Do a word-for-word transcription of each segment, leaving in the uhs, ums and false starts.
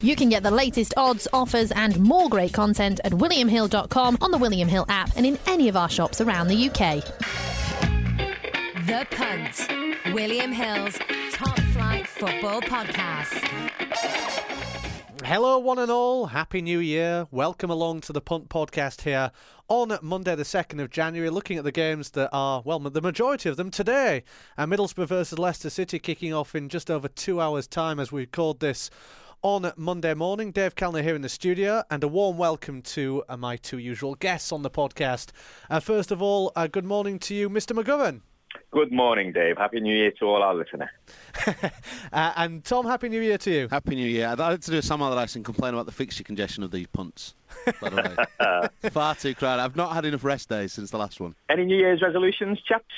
You can get the latest odds, offers and more great content at william hill dot com, on the William Hill app and in any of our shops around the U K. The Punt, William Hill's top flight football podcast. Hello one and all, Happy New Year. Welcome along to the Punt podcast here on Monday the second of January, looking at the games that are, well, the majority of them today. Uh, Middlesbrough versus Leicester City kicking off in just over two hours' time as we record this on Monday morning. Dave Calner here in the studio, and a warm welcome to uh, my two usual guests on the podcast. Uh, first of all, uh, good morning to you, Mister McGovern. Good morning, Dave. Happy New Year to all our listeners. uh, and Tom, Happy New Year to you. Happy New Year. I'd like to do Sam Allardyce and complain about the fixture congestion of these punts, by the way. It's far too crowded. I've not had enough rest days since the last one. Any New Year's resolutions, chaps?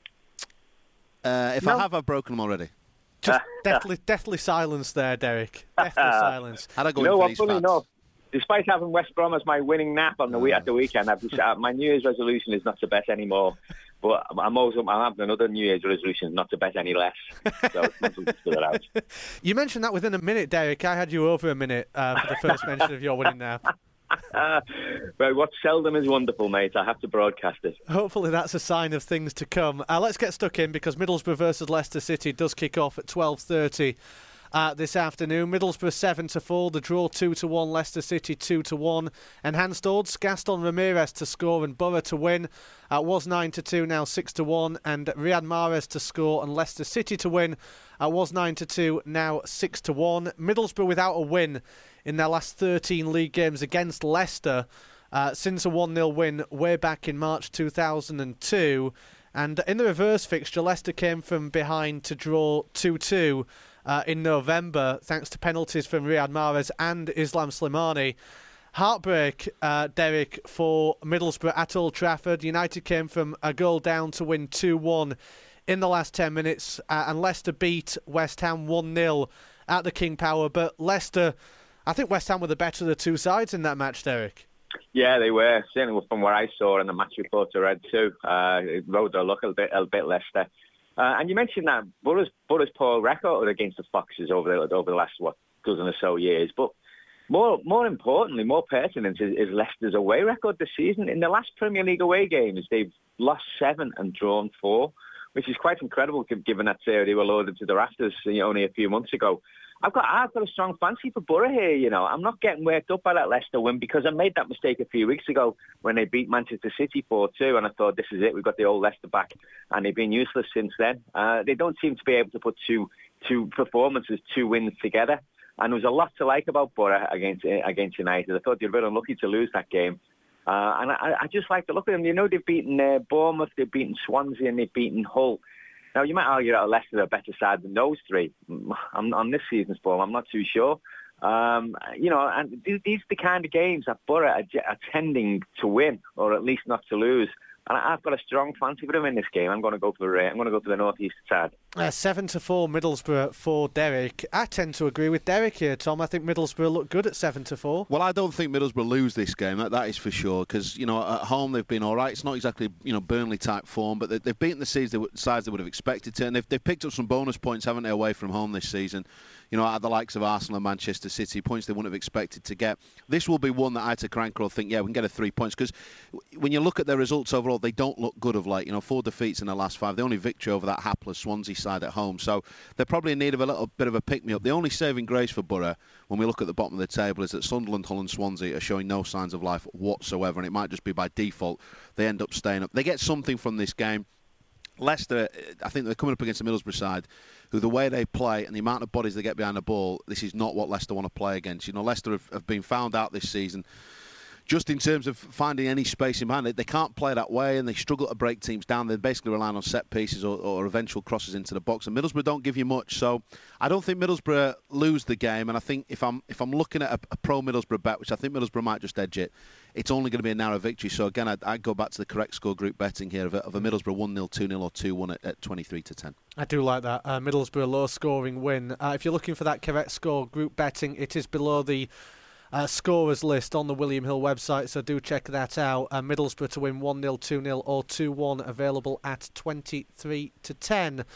Uh, if No. I have, I've broken them already. Just deathly, deathly silence there, Derek. Deathly silence. How'd I go No, in for well, these funny fats? enough, despite having West Brom as my winning nap on the week at the weekend, I've just, uh, my New Year's resolution is not to bet anymore. But I'm also I'm having another New Year's resolution not to bet any less. So it's not something to fill it out. You mentioned that within a minute, Derek. I had you over a minute uh, for the first mention of your winning nap. Uh, well, what seldom is wonderful, mate. I have to broadcast it. Hopefully that's a sign of things to come. Uh, let's get stuck in, because Middlesbrough versus Leicester City does kick off at twelve thirty uh, this afternoon. Middlesbrough seven to four, the draw two to one, Leicester City two to one. Enhanced odds, Gaston Ramirez to score and Borough to win. Uh, was nine to two, now six to one, and Riyad Mahrez to score and Leicester City to win. Uh, was nine to two, now six to one. Middlesbrough without a win in their last thirteen league games against Leicester uh, since a one nil win way back in March two thousand two. And in the reverse fixture, Leicester came from behind to draw two two uh, in November, thanks to penalties from Riyad Mahrez and Islam Slimani. Heartbreak, uh, Derek, for Middlesbrough at Old Trafford. United came from a goal down to win two one in the last ten minutes, uh, and Leicester beat West Ham one nil at the King Power. But Leicester, I think West Ham were the better of the two sides in that match, Derek. Yeah, they were. Certainly from what I saw and the match report I read too. Uh, it rode their luck a bit, a bit Leicester. Uh, and you mentioned that Borough's, Borough's poor record against the Foxes over the, over the last, what, dozen or so years. But more more importantly, more pertinent is, is Leicester's away record this season. In the last Premier League away games, they've lost seven and drawn four, which is quite incredible given that uh, they were loaded to the rafters you know, only a few months ago. I've got I've got a strong fancy for Borough here, you know. I'm not getting worked up by that Leicester win because I made that mistake a few weeks ago when they beat Manchester City four two, and I thought, this is it, we've got the old Leicester back, and they've been useless since then. Uh, they don't seem to be able to put two two performances, two wins together, and there was a lot to like about Borough against against United. I thought they were very unlucky to lose that game. Uh, and I, I just like to look at them. You know, they've beaten uh, Bournemouth, they've beaten Swansea, and they've beaten Hull. Now, you might argue that Leicester are a better side than those three. I'm, on this season's form, I'm not too sure. Um, you know, and these, these are the kind of games that Borough are, are tending to win, or at least not to lose. And I've got a strong fancy for them in this game. I'm going to go for uh, I'm going to go for the northeast side. Uh, seven to four Middlesbrough for Derek. I tend to agree with Derek here, Tom. I think Middlesbrough look good at seven to four. Well, I don't think Middlesbrough lose this game. That, that is for sure. Because you know, at home they've been all right. It's not exactly you know Burnley type form, but they, they've beaten the sides they, would, sides they would have expected to, and they've, they've picked up some bonus points, haven't they, away from home this season. You know, at the likes of Arsenal and Manchester City, points they wouldn't have expected to get. This will be one that Aita Karanka will think, yeah, we can get a three points. Because when you look at their results overall, they don't look good of late. You know, four defeats in the last five. The only victory over that hapless Swansea side at home. So they're probably in need of a little bit of a pick-me-up. The only saving grace for Borough, when we look at the bottom of the table, is that Sunderland, Hull and Swansea are showing no signs of life whatsoever. And it might just be by default they end up staying up. They get something from this game. Leicester, I think they're coming up against the Middlesbrough side, who the way they play and the amount of bodies they get behind the ball, this is not what Leicester want to play against. You know, Leicester have, have been found out this season just in terms of finding any space in behind it. They can't play that way, and they struggle to break teams down. They're basically relying on set pieces or, or eventual crosses into the box, and Middlesbrough don't give you much. So I don't think Middlesbrough lose the game, and I think if I'm if I'm looking at a, a pro Middlesbrough bet, which I think Middlesbrough might just edge it, it's only going to be a narrow victory. So again, I'd, I'd go back to the correct score group betting here of a, of a Middlesbrough one nil, two nil or two one at, at twenty-three to ten. I do like that. Uh, Middlesbrough low-scoring win. Uh, if you're looking for that correct score group betting, it is below the Uh, scorers list on the William Hill website, so do check that out. Uh, Middlesbrough to win one nil, two nil or two one, available at twenty-three to ten.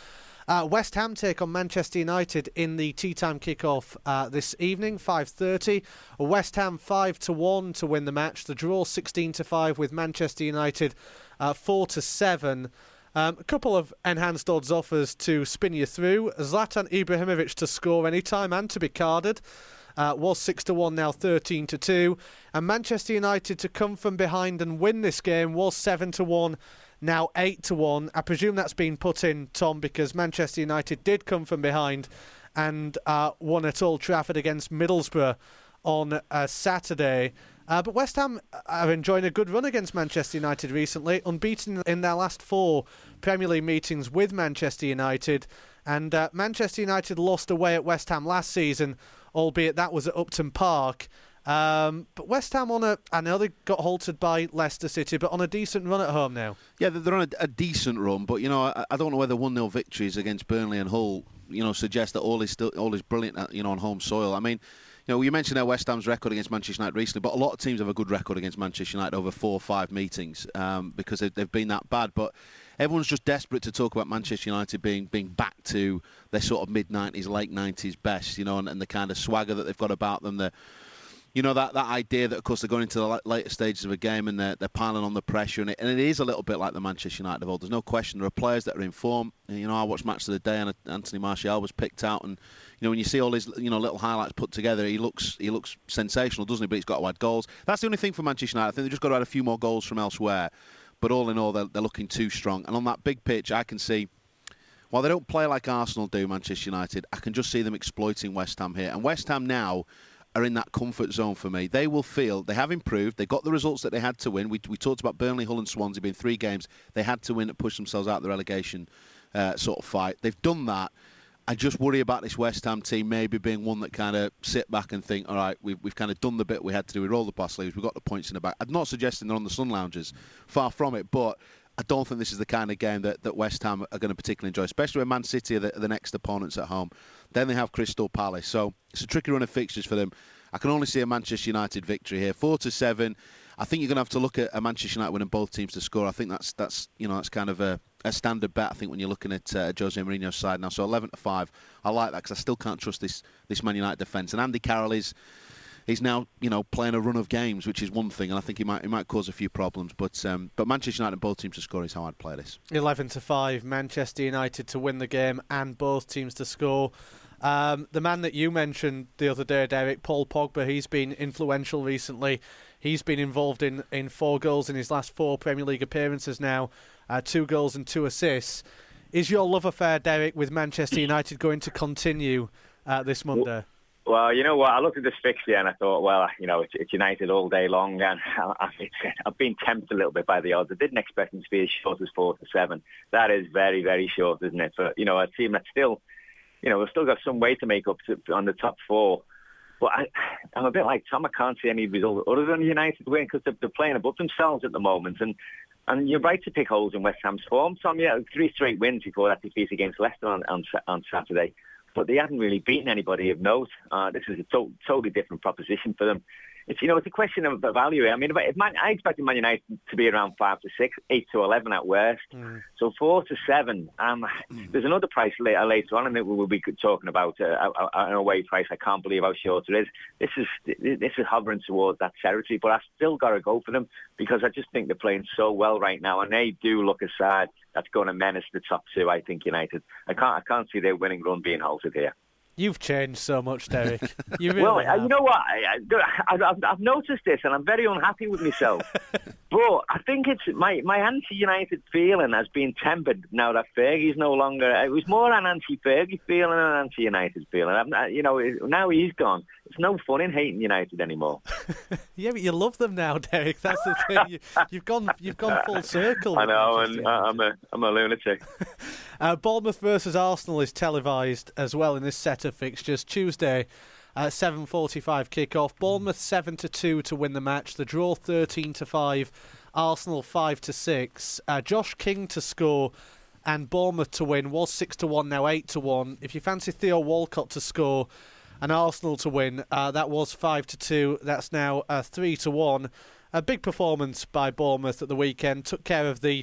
Uh, West Ham take on Manchester United in the tea time kickoff uh, this evening, five thirty. West Ham five to one to win the match. The draw sixteen to five with Manchester United uh, four to seven. Um, a couple of enhanced odds offers to spin you through. Zlatan Ibrahimovic to score anytime and to be carded. Uh, was six to one, now thirteen to two. And Manchester United to come from behind and win this game was seven to one. Now eight to one. I presume that's been put in, Tom, because Manchester United did come from behind and uh, won at Old Trafford against Middlesbrough on uh, Saturday. Uh, but West Ham are enjoying a good run against Manchester United recently, unbeaten in their last four Premier League meetings with Manchester United. And uh, Manchester United lost away at West Ham last season, albeit that was at Upton Park. Um, but West Ham on a, I know they got halted by Leicester City, but on a decent run at home now. Yeah, they're on a, a decent run, but you know, I, I don't know whether one nil victories against Burnley and Hull, you know, suggest that all is still all is brilliant, at, you know, on home soil. I mean, you know, you mentioned our West Ham's record against Manchester United recently, but a lot of teams have a good record against Manchester United over four or five meetings um, because they've, they've been that bad. But everyone's just desperate to talk about Manchester United being being back to their sort of mid nineties, late nineties best, you know, and, and the kind of swagger that they've got about them. The You know, that, that idea that, of course, they're going into the later stages of a game and they're, they're piling on the pressure. And it, and it is a little bit like the Manchester United of old. There's no question. There are players that are in form. And, you know, I watched Match of the Day and Anthony Martial was picked out. And, you know, when you see all his, you know, little highlights put together, he looks he looks sensational, doesn't he? But he's got to add goals. That's the only thing for Manchester United. I think they've just got to add a few more goals from elsewhere. But all in all, they're, they're looking too strong. And on that big pitch, I can see, while they don't play like Arsenal do, Manchester United, I can just see them exploiting West Ham here. And West Ham now are in that comfort zone for me. They will feel they have improved. They got the results that they had to win. We, we talked about Burnley, Hull and Swansea being three games they had to win to push themselves out of the relegation uh, sort of fight. They've done that. I just worry about this West Ham team maybe being one that kind of sit back and think, all right, we've, we've kind of done the bit we had to do. We rolled the past sleeves. We've got the points in the back. I'm not suggesting they're on the sun loungers. Far from it. But I don't think this is the kind of game that, that West Ham are going to particularly enjoy, especially when Man City are the, the next opponents at home. Then they have Crystal Palace. So it's a tricky run of fixtures for them. I can only see a Manchester United victory here, four to seven. I think you're going to have to look at a Manchester United winning both teams to score. I think that's that's you know that's kind of a, a standard bet. I think when you're looking at uh, Jose Mourinho's side now, so eleven to five. I like that because I still can't trust this this Man United defence. And Andy Carroll is he's now you know playing a run of games, which is one thing, and I think he might he might cause a few problems. But um, but Manchester United and both teams to score is how I'd play this. eleven to five, Manchester United to win the game and both teams to score. Um, the man that you mentioned the other day, Derek, Paul Pogba, he's been influential recently. He's been involved in, in four goals in his last four Premier League appearances now, uh, two goals and two assists. Is your love affair, Derek, with Manchester United going to continue uh, this Monday? Well, you know what? I looked at this fixture and I thought, well, you know, it's, it's United all day long, and I, I've been tempted a little bit by the odds. I didn't expect them to be as short as four to seven. That is very, very short, isn't it? For you know, a team that's still. You know, we've still got some way to make up to, on the top four. But I, I'm a bit like Tom. I can't see any result other than United win because they're, they're playing above themselves at the moment. And and you're right to pick holes in West Ham's form. Tom, yeah, three straight wins before that defeat against Leicester on, on, on Saturday. But they hadn't really beaten anybody of note. Uh, this is a to- totally different proposition for them. It's you know it's a question of value. I mean, if, if Man, I expected Man United to be around five to six, eight to eleven at worst. Mm. So four to seven. Um, mm. There's another price later, later on, and we will be talking about uh, an away price. I can't believe how short it is. This is this is hovering towards that territory, but I still got to go for them because I just think they're playing so well right now, and they do look a side that's going to menace the top two. I think United. I can't I can't see their winning run being halted here. You've changed so much, Derek. You really well, have. You know what? I, I, I've, I've noticed this, and I'm very unhappy with myself. But I think it's my, my anti-United feeling has been tempered now that Fergie's no longer. It was more an anti-Fergie feeling than an anti-United feeling. I'm, you know, now he's gone. It's no fun in hating United anymore. Yeah, but you love them now, Derek. That's the thing. You, you've gone, you've gone full circle. I know, and I'm a, I'm a lunatic. uh, Bournemouth versus Arsenal is televised as well in this set of fixtures. Tuesday, uh, seven forty-five kick-off. Bournemouth seven to two to win the match. The draw thirteen to five. Arsenal five to six. Uh, Josh King to score and Bournemouth to win was six to one. Now eight to one. If you fancy Theo Walcott to score and Arsenal to win, uh, that was five to two. That's now uh, three to one. A big performance by Bournemouth at the weekend. Took care of the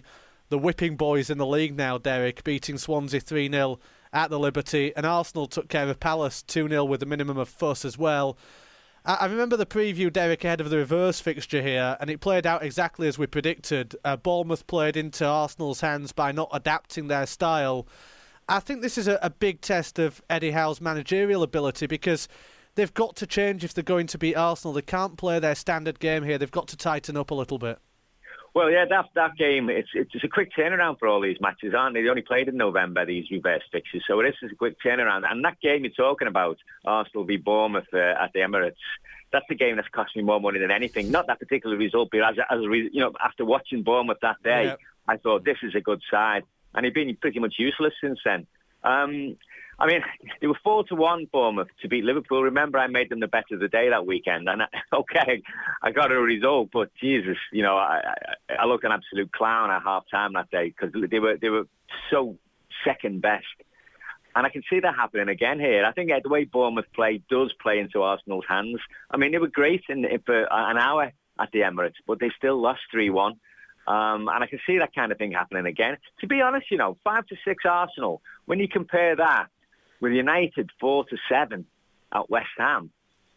the whipping boys in the league now, Derek, beating Swansea three nil at the Liberty, and Arsenal took care of Palace two nil with a minimum of fuss as well. I remember the preview, Derek, ahead of the reverse fixture here, and it played out exactly as we predicted. Uh, Bournemouth played into Arsenal's hands by not adapting their style. I think this is a, a big test of Eddie Howe's managerial ability, because they've got to change if they're going to beat Arsenal. They can't play their standard game here. They've got to tighten up a little bit. Well, yeah, that that game, it's it's a quick turnaround for all these matches, aren't they? They only played in November, these reverse fixtures, so it is a quick turnaround. And that game you're talking about, Arsenal v Bournemouth uh, at the Emirates, that's the game that's cost me more money than anything. Not that particular result, but as, as a re- you know, after watching Bournemouth that day, yeah. I thought this is a good side, and they've been pretty much useless since then. Um, I mean, they were four to one Bournemouth to beat Liverpool. Remember, I made them the bet of the day that weekend, and I, okay, I got a result, but Jesus, you know, I, I, I looked an absolute clown at half time that day because they were they were so second best, and I can see that happening again here. I think the way Bournemouth play does play into Arsenal's hands. I mean, they were great in, in for an hour at the Emirates, but they still lost three one. Um, and I can see that kind of thing happening again. To be honest, you know, five to six Arsenal. When you compare that with United four to seven at West Ham,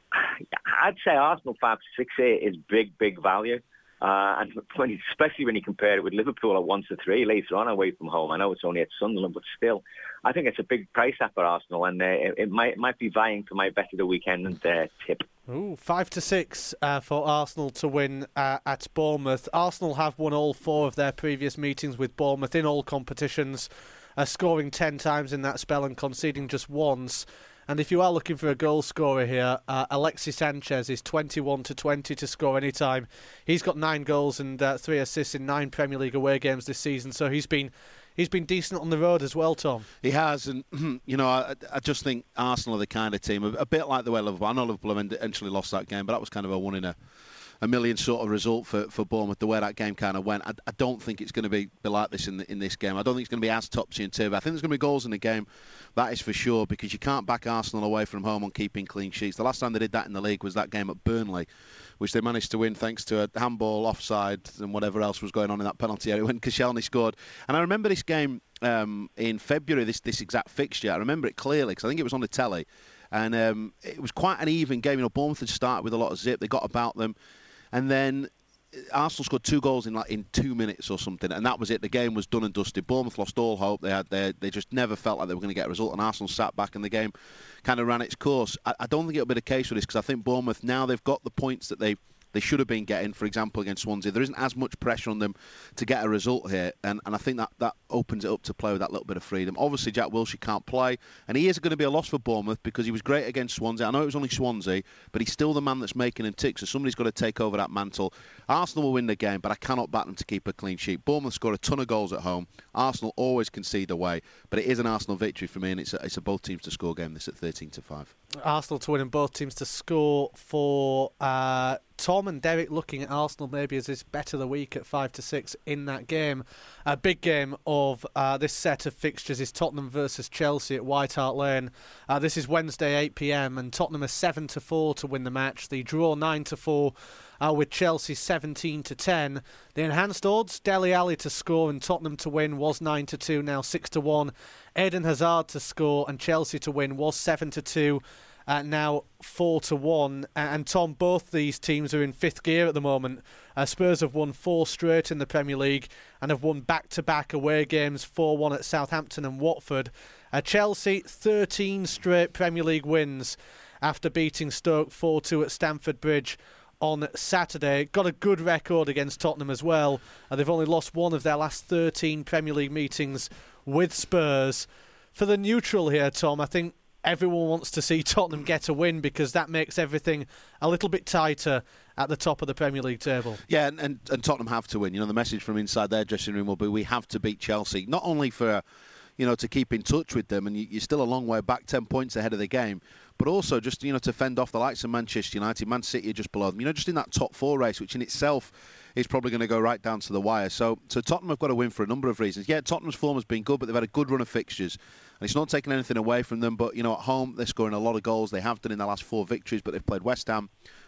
I'd say Arsenal five to six here is big, big value. Uh, and when you, especially when you compare it with Liverpool at one to three later on away from home. I know it's only at Sunderland, but still, I think it's a big price up for Arsenal, and uh, it, it might it might be vying for my bet of the weekend uh, tip. Ooh, five to six uh, for Arsenal to win uh, at Bournemouth. Arsenal have won all four of their previous meetings with Bournemouth in all competitions, uh, scoring ten times in that spell and conceding just once. And if you are looking for a goal scorer here, uh, Alexis Sanchez is twenty-one to twenty to score any time. He's got nine goals and uh, three assists in nine Premier League away games this season, so he's been he's been decent on the road as well, Tom. He has, and you know, I, I just think Arsenal are the kind of team, a, a bit like the way Liverpool. I know Liverpool eventually lost that game, but that was kind of a one in a a million sort of result for, for Bournemouth, the way that game kind of went. I, I don't think it's going to be, be like this in the, in this game. I don't think it's going to be as topsy and turvy. I think there's going to be goals in the game, that is for sure, because you can't back Arsenal away from home on keeping clean sheets. The last time they did that in the league was that game at Burnley, which they managed to win thanks to a handball, offside, and whatever else was going on in that penalty area when Koscielny scored. And I remember this game um, in February, this, this exact fixture. I remember it clearly because I think it was on the telly. And um, it was quite an even game. You know, Bournemouth had started with a lot of zip. They got about them. And then Arsenal scored two goals in like in two minutes or something, and that was it. The game was done and dusted. Bournemouth lost all hope. They had they they just never felt like they were going to get a result, and Arsenal sat back and the game kind of ran its course. I, I don't think it'll be the case with this because I think Bournemouth, now they've got the points that they they should have been getting, for example, against Swansea. There isn't as much pressure on them to get a result here, and, and I think that, that opens it up to play with that little bit of freedom. Obviously, Jack Wilshere can't play, and he is going to be a loss for Bournemouth because he was great against Swansea. I know it was only Swansea, but he's still the man that's making him tick, so somebody's got to take over that mantle. Arsenal will win the game, but I cannot back them to keep a clean sheet. Bournemouth score a ton of goals at home. Arsenal always concede away, but it is an Arsenal victory for me, and it's a, it's a both teams to score game, this at thirteen to five. Arsenal to win and both teams to score for uh, Tom and Derek looking at Arsenal maybe as his bet of the week at five to six in that game. A big game of uh, this set of fixtures is Tottenham versus Chelsea at White Hart Lane. Uh, this is Wednesday eight p.m. and Tottenham are seven to four to win the match. The draw nine to four uh, with Chelsea seventeen to ten. The enhanced odds, Dele Alli to score and Tottenham to win was nine to two, now six to one. Eden Hazard to score and Chelsea to win was seven to two. Uh, now four to one, and Tom, both these teams are in fifth gear at the moment. Uh, Spurs have won four straight in the Premier League and have won back-to-back away games, four one at Southampton and Watford. Uh, Chelsea, thirteen straight Premier League wins after beating Stoke four two at Stamford Bridge on Saturday. Got a good record against Tottenham as well. Uh, they've only lost one of their last thirteen Premier League meetings with Spurs. For the neutral here, Tom, I think everyone wants to see Tottenham get a win because that makes everything a little bit tighter at the top of the Premier League table. Yeah, and, and, and Tottenham have to win. You know, the message from inside their dressing room will be, we have to beat Chelsea. Not only for, you know, to keep in touch with them, and you, you're still a long way back, ten points ahead of the game, but also just, you know, to fend off the likes of Manchester United, Man City are just below them. You know, just in that top four race, which in itself is probably going to go right down to the wire. So, so Tottenham have got to win for a number of reasons. Yeah, Tottenham's form has been good, but they've had a good run of fixtures. And it's not taking anything away from them, but, you know, at home, they're scoring a lot of goals. They have done in their last four victories, but they've played West Ham,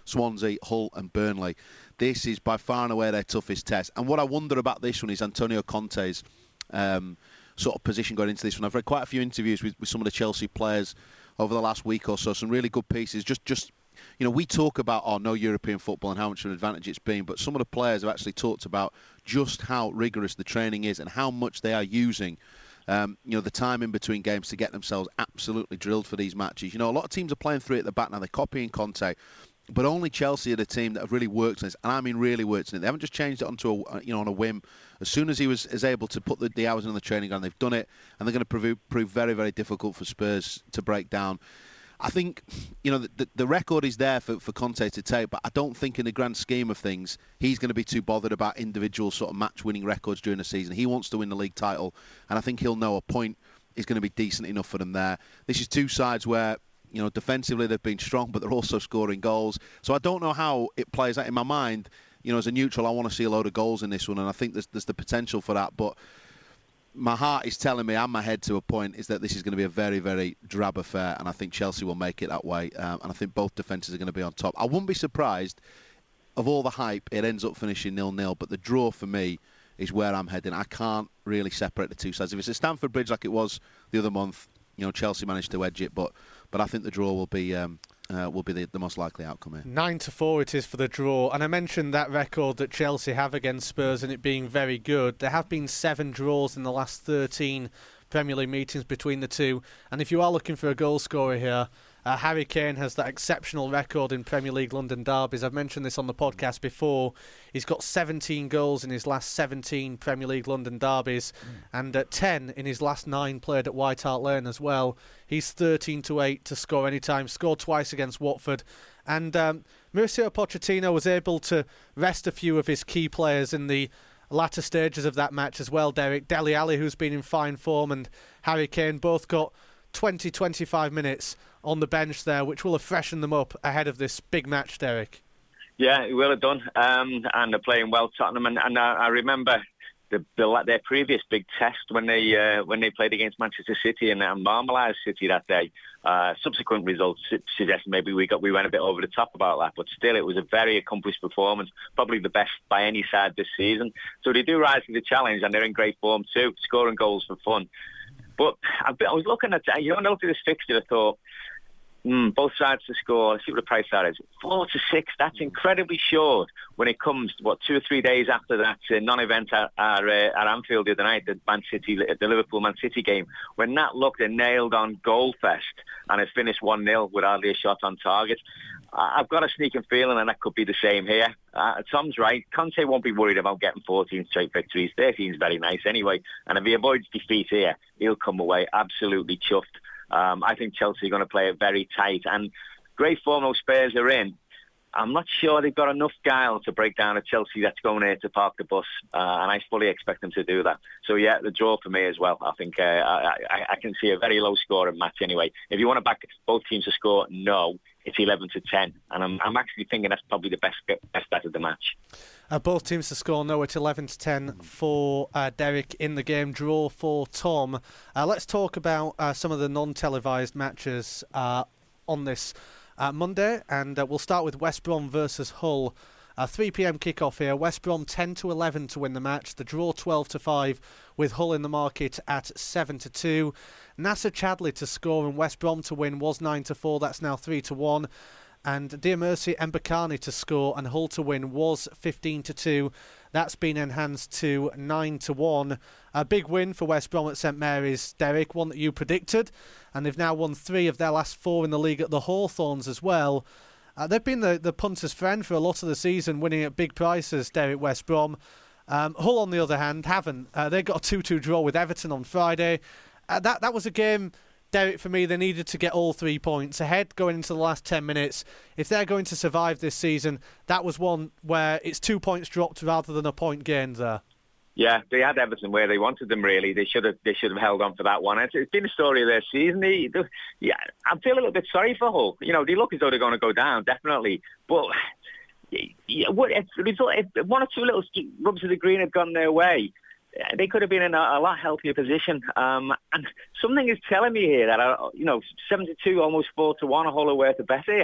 Swansea, Hull and Burnley. This is by far and away their toughest test. And what I wonder about this one is Antonio Conte's um, sort of position going into this one. I've read quite a few interviews with, with some of the Chelsea players over the last week or so, some really good pieces. Just, just you know, we talk about, oh, no European football and how much of an advantage it's been, but some of the players have actually talked about just how rigorous the training is and how much they are using Um, you know, the time in between games to get themselves absolutely drilled for these matches. You know, a lot of teams are playing three at the back now. They're copying Conte, but only Chelsea are the team that have really worked on this, and I mean really worked on it. They haven't just changed it onto a, you know, on a whim. As soon as he was is able to put the, the hours in the training ground, they've done it, and they're going to prove, prove very, very difficult for Spurs to break down. I think, you know, the, the record is there for, for Conte to take, but I don't think in the grand scheme of things he's going to be too bothered about individual sort of match-winning records during the season. He wants to win the league title, and I think he'll know a point is going to be decent enough for them there. This is two sides where, you know, defensively they've been strong, but they're also scoring goals. So I don't know how it plays out in my mind. You know, as a neutral, I want to see a load of goals in this one, and I think there's, there's the potential for that, but my heart is telling me, and my head to a point, is that this is going to be a very, very drab affair, and I think Chelsea will make it that way. Um, and I think both defences are going to be on top. I wouldn't be surprised, of all the hype, it ends up finishing nil-nil, but the draw for me is where I'm heading. I can't really separate the two sides. If it's at Stamford Bridge like it was the other month, you know, Chelsea managed to edge it, but but I think the draw will be um, uh, will be the, the most likely outcome here. Nine to four it is for the draw, and I mentioned that record that Chelsea have against Spurs and it being very good. There have been seven draws in the last thirteen Premier League meetings between the two, and if you are looking for a goal scorer here, uh, Harry Kane has that exceptional record in Premier League London derbies. I've mentioned this on the podcast before. He's got seventeen goals in his last seventeen Premier League London derbies, mm. and uh, ten in his last nine played at White Hart Lane as well. He's thirteen to eight to score anytime, scored twice against Watford. And um, Mauricio Pochettino was able to rest a few of his key players in the latter stages of that match as well, Derek. Dele Alli, who's been in fine form, and Harry Kane both got twenty, twenty-five minutes on the bench there, which will have freshened them up ahead of this big match, Derek. Yeah, it will have done. Um, and they're playing well, Tottenham. And, and I, I remember the, the, their previous big test when they uh, when they played against Manchester City and uh, Marmalised City that day. Uh, subsequent results suggest maybe we got we went a bit over the top about that, but still it was a very accomplished performance, probably the best by any side this season. So they do rise to the challenge, and they're in great form too, scoring goals for fun. But I was looking at, you know, I looked at this fixture, I thought, Mm, both sides to score. Let's see what the price that is. Four to six. That's incredibly short when it comes, what, two or three days after that uh, non-event at, at, uh, at Anfield the other night, the Man City, the Liverpool Man City game, when that looked a nailed-on goal fest and it finished one nil with hardly a shot on target. I've got a sneaking feeling, and that could be the same here. Uh, Tom's right. Conte won't be worried about getting fourteen straight victories. thirteen is very nice anyway. And if he avoids defeat here, he'll come away absolutely chuffed. Um, I think Chelsea are going to play it very tight. And great form those Spurs are in. I'm not sure they've got enough guile to break down a Chelsea that's going here to park the bus. Uh, and I fully expect them to do that. So, yeah, the draw for me as well. I think uh, I, I, I can see a very low-scoring match anyway. If you want to back both teams to score, no, it's eleven to ten. And I'm, I'm actually thinking that's probably the best best bet of the match. Uh, both teams to score, no, it's eleven to ten for uh, Derek in the game. Draw for Tom. Uh, let's talk about uh, some of the non-televised matches uh, on this uh, Monday. And uh, we'll start with West Brom versus Hull. Uh, three p.m. kickoff here. West Brom ten to eleven to win the match. The draw twelve to five with Hull in the market at seven to two. Nasser Chadli to score and West Brom to win was nine to four. That's now three to one. And Dear Mercy Mbakani to score and Hull to win was fifteen to two. That's been enhanced to nine to one. A big win for West Brom at St Mary's, Derek, one that you predicted. And they've now won three of their last four in the league at the Hawthorns as well. Uh, they've been the, the punter's friend for a lot of the season, winning at big prices, Derek, West Brom. Um, Hull, on the other hand, haven't. Uh, they got a two two draw with Everton on Friday. Uh, that, that was a game, Derek, for me, they needed to get all three points ahead going into the last ten minutes. If they're going to survive this season, that was one where it's two points dropped rather than a point gained there. Yeah, they had Everton where they wanted them, really. They should have they should have held on for that one. It's, it's been a story of their season. They, they, yeah, I feel a little bit sorry for Hull. You know, they look as though they're going to go down, definitely. But yeah, what, if, if one or two little rubs of the green had gone their way, they could have been in a, a lot healthier position. Um, and something is telling me here that, uh, you know, seven to two, almost four to one, a Hull are worth a bet here.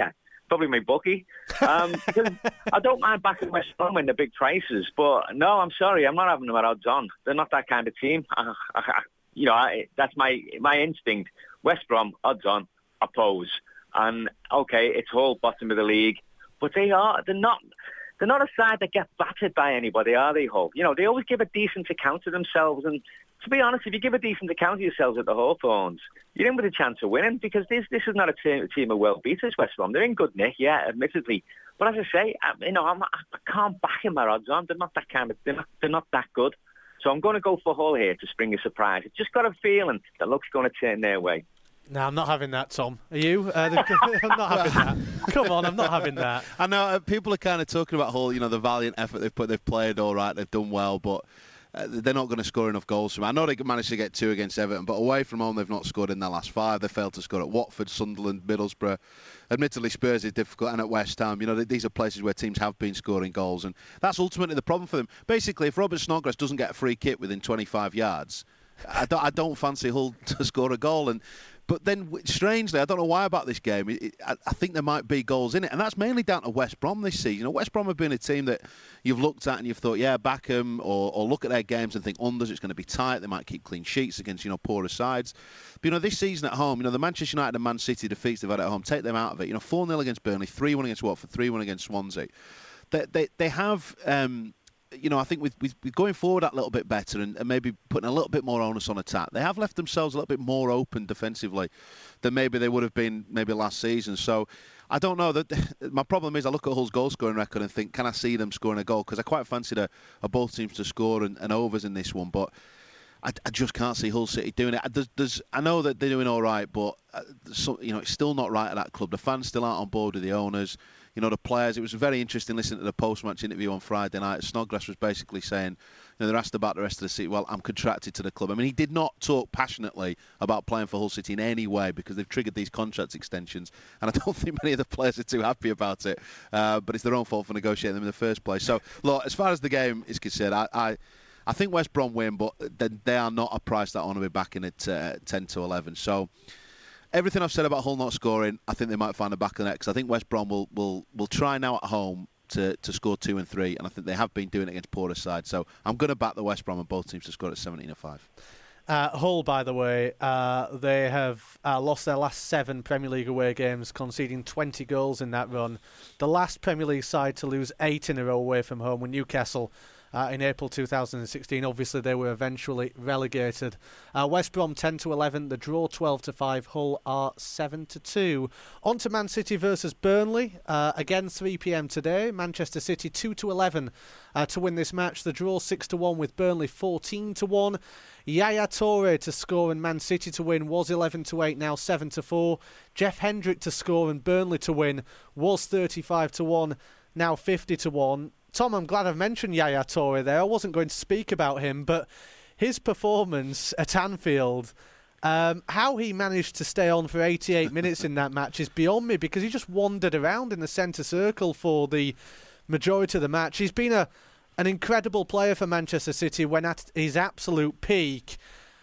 probably my bookie. Um, because I don't mind backing West Brom in the big prices, but no, I'm sorry, I'm not having them at odds on. They're not that kind of team. I, I, you know, I, that's my my instinct. West Brom, odds on, oppose. And okay, it's Hull, bottom of the league, but they are they're not they're not a side that get battered by anybody, are they, Hull? You know, they always give a decent account of themselves, and to be honest, if you give a decent account of yourselves at the Hawthorns, you're in with a chance of winning, because this this is not a team, a team of world beaters, West Brom. They're in good nick, yeah, admittedly. But as I say, I, you know, I'm, I can't back them at odds on. They're not that kind of, they're not, they're not that good. So I'm going to go for Hull here to spring a surprise. I've just got a feeling that luck's going to turn their way. No, I'm not having that, Tom. Are you? Uh, the, I'm not having that. Come on, I'm not having that. I know uh, people are kind of talking about Hull, you know, the valiant effort they've put. They've played all right, they've done well, but uh, they're not going to score enough goals from. I know they managed to get two against Everton, but away from home they've not scored in their last five. They failed to score at Watford, Sunderland, Middlesbrough. Admittedly, Spurs is difficult, and at West Ham, you know, these are places where teams have been scoring goals, and that's ultimately the problem for them. Basically, if Robert Snodgrass doesn't get a free kick within twenty-five yards, I don't, I don't fancy Hull to score a goal. And But then, strangely, I don't know why about this game, it, it, I, I think there might be goals in it. And that's mainly down to West Brom this season. You know, West Brom have been a team that you've looked at and you've thought, yeah, back them, or, or look at their games and think unders, it's going to be tight. They might keep clean sheets against, you know, poorer sides. But, you know, this season at home, you know, the Manchester United and Man City defeats they've had at home, take them out of it. You know, four nil against Burnley, three one against Watford, three one against Swansea. They, they, they have... Um, You know, I think with, with, with going forward that little bit better and, and maybe putting a little bit more onus on attack, they have left themselves a little bit more open defensively than maybe they would have been maybe last season. So I don't know. That my problem is I look at Hull's goal scoring record and think, can I see them scoring a goal? Because I quite fancied a, a both teams to score and, and overs in this one, but I, I just can't see Hull City doing it. There's, there's, I know that they're doing all right, but uh, so, you know, it's still not right at that club. The fans still aren't on board with the owners. You know, the players, it was very interesting listening to the post-match interview on Friday night. Snodgrass was basically saying, you know, they're asked about the rest of the season. Well, I'm contracted to the club. I mean, he did not talk passionately about playing for Hull City in any way because they've triggered these contract extensions. And I don't think many of the players are too happy about it. Uh, but it's their own fault for negotiating them in the first place. So, look, as far as the game is concerned, I... I I think West Brom win, but they are not a price that I want to be backing at uh, ten to eleven. So everything I've said about Hull not scoring, I think they might find the back of the net, because I think West Brom will, will, will try now at home to, to score two and three, and I think they have been doing it against poorer sides. So I'm going to back the West Brom and both teams to score at seventeen and five. Uh, Hull, by the way, uh, they have uh, lost their last seven Premier League away games, conceding twenty goals in that run. The last Premier League side to lose eight in a row away from home were Newcastle. Uh, in April two thousand sixteen, obviously they were eventually relegated. Uh, West Brom ten to eleven, the draw twelve to five, Hull are seven to two. On to Man City versus Burnley, uh, again three p m today. Manchester City two to eleven uh, to win this match. The draw six to one with Burnley fourteen to one. Yaya Toure to score and Man City to win was eleven to eight, now seven to four. Jeff Hendrick to score and Burnley to win was thirty-five to one, now fifty to one. Tom, I'm glad I've mentioned Yaya Toure there. I wasn't going to speak about him, but his performance at Anfield, um, how he managed to stay on for eighty-eight minutes in that match is beyond me, because he just wandered around in the centre circle for the majority of the match. He's been a an incredible player for Manchester City when at his absolute peak,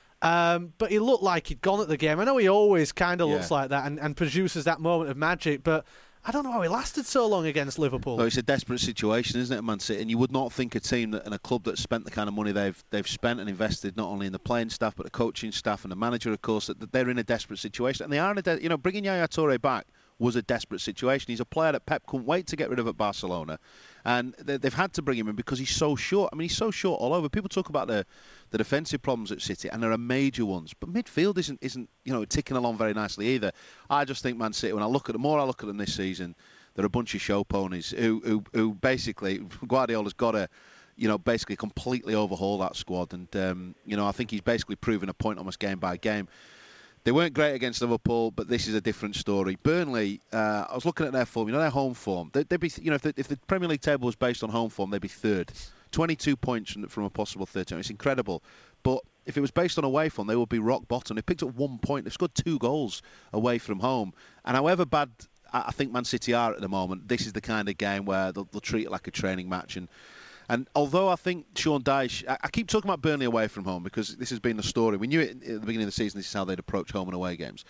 um, but he looked like he'd gone at the game. I know he always kind of yeah. looks like that and, and produces that moment of magic, but I don't know how he lasted so long against Liverpool. Well, it's a desperate situation, isn't it, Man City? And you would not think a team that, and a club that's spent the kind of money they've they've spent and invested not only in the playing staff but the coaching staff and the manager, of course, that, that they're in a desperate situation. And they are in a, de- you know, bringing Yaya Toure back was a desperate situation. He's a player that Pep couldn't wait to get rid of at Barcelona, and they, they've had to bring him in because he's so short. I mean, he's so short all over. People talk about the the defensive problems at City, and there are major ones, but midfield isn't isn't you know ticking along very nicely either. I just think Man City, when I look at them, more I look at them this season, they're a bunch of show ponies who who, who basically Guardiola's got to, you know, basically completely overhaul that squad, and um, you know I think he's basically proven a point almost game by game. They weren't great against Liverpool, but this is a different story. Burnley, uh, I was looking at their form, you know, their home form. They'd, they'd be, you know, if the, if the Premier League table was based on home form, they'd be third. twenty-two points from, from a possible thirteen. It's incredible. But if it was based on away form, they would be rock bottom. They picked up one point. They've scored two goals away from home. And however bad I think Man City are at the moment, this is the kind of game where they'll, they'll treat it like a training match. And And although I think Sean Dyche, I, I keep talking about Burnley away from home because this has been the story. We knew it at the beginning of the season, this is how they'd approach home and away games.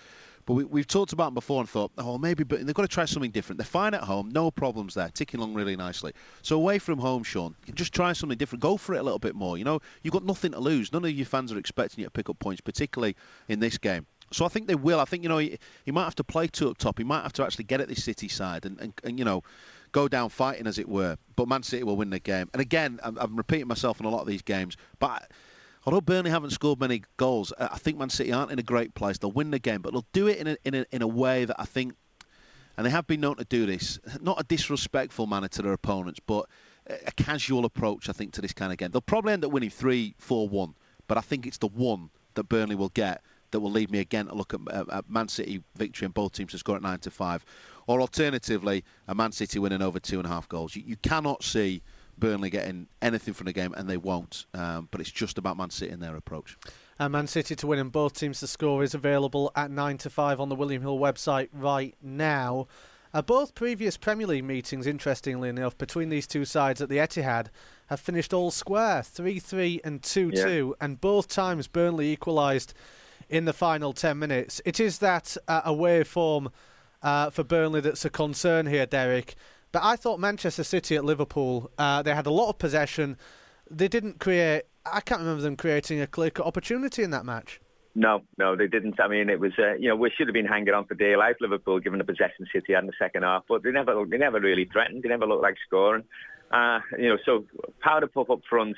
But we, we've talked about them before and thought, oh, maybe, but they've got to try something different. They're fine at home, no problems there, ticking along really nicely. So away from home, Sean, just try something different. Go for it a little bit more. You know, you've got nothing to lose. None of your fans are expecting you to pick up points, particularly in this game. So I think they will. I think, you know, he, he might have to play two up top. He might have to actually get at this City side and, and, and, you know, go down fighting, as it were. But Man City will win the game. And again, I'm, I'm repeating myself in a lot of these games, but although Burnley haven't scored many goals, I think Man City aren't in a great place. They'll win the game, but they'll do it in a, in a, in a way that I think, and they have been known to do this, not a disrespectful manner to their opponents, but a casual approach, I think, to this kind of game. They'll probably end up winning three four one, but I think it's the one that Burnley will get that will lead me again to look at, uh, at Man City victory and both teams to score at nine to five. Or alternatively, a Man City winning over two and a half goals. You, you cannot see Burnley getting anything from the game, and they won't. Um, but it's just about Man City and their approach. And Man City to win and both teams to score is available at nine to five on the William Hill website right now. Uh, both previous Premier League meetings, interestingly enough, between these two sides at the Etihad have finished all square, three three and two two, yeah. And both times Burnley equalised in the final ten minutes. It is that uh, away form uh, for Burnley that's a concern here, Derek. But I thought Manchester City at Liverpool, uh, they had a lot of possession. They didn't create, I can't remember them creating a clear-cut opportunity in that match. No, no, they didn't. I mean, it was, uh, you know, we should have been hanging on for dear life, Liverpool, given the possession City had in the second half. But they never, they never really threatened. They never looked like scoring. Uh, you know, so powder puff up front,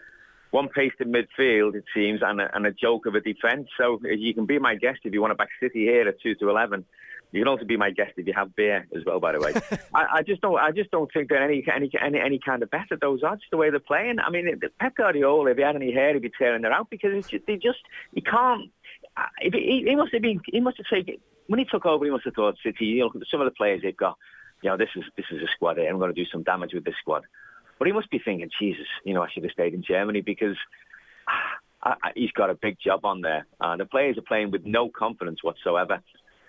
one pace in midfield, it seems, and a, and a joke of a defence. So you can be my guest if you want to back City here at two to eleven. You can also be my guest if you have beer as well, by the way. I, I just don't. I just don't think they're any any any any kind of bet at those odds. The way they're playing. I mean, Pep Guardiola, if he had any hair, he'd be tearing it out because it's just, they just he can't. If he, he must have been. He must have taken when he took over. He must have thought City. You know, some of the players they've got. You know, this is this is a squad here. I'm going to do some damage with this squad. But he must be thinking, Jesus, you know, I should have stayed in Germany because I, I, he's got a big job on there. Uh, the players are playing with no confidence whatsoever.